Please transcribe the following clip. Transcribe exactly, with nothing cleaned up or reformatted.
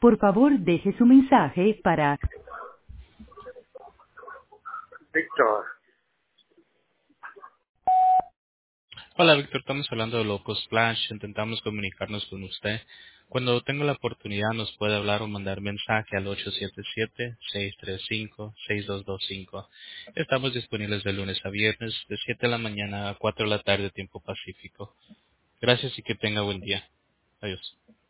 Por favor, deje su mensaje para Víctor, Hola, Víctor, estamos hablando de Loco Splash. Intentamos comunicarnos con usted. Cuando tenga la oportunidad, nos puede hablar o mandar mensaje al ocho siete siete, seis tres cinco, seis dos dos cinco. Estamos disponibles de lunes a viernes, de siete de la mañana a cuatro de la tarde, tiempo pacífico. Gracias y que tenga buen día. Adiós.